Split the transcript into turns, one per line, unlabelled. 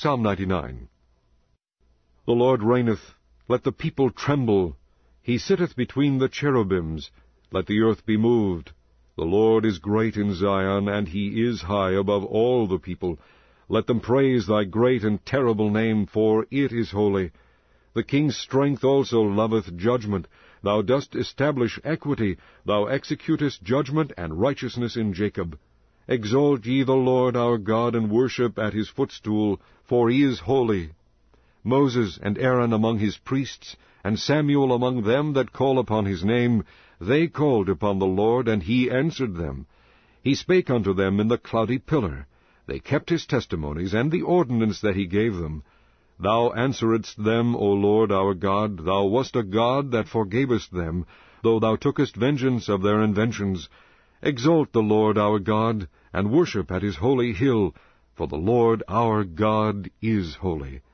Psalm 99. The Lord reigneth, let the people tremble. He sitteth between the cherubims, let the earth be moved. The Lord is great in Zion, and he is high above all the people. Let them praise thy great and terrible name, for it is holy. The king's strength also loveth judgment. Thou dost establish equity. Thou executest judgment and righteousness in Jacob. Exalt ye the Lord our God, and worship at his footstool, for he is holy. Moses and Aaron among his priests, and Samuel among them that call upon his name, they called upon the Lord, and he answered them. He spake unto them in the cloudy pillar. They kept his testimonies, and the ordinance that he gave them. Thou answeredst them, O Lord our God. Thou wast a God that forgavest them, though thou tookest vengeance of their inventions. Exalt the Lord our God, and worship at his holy hill, for the Lord our God is holy.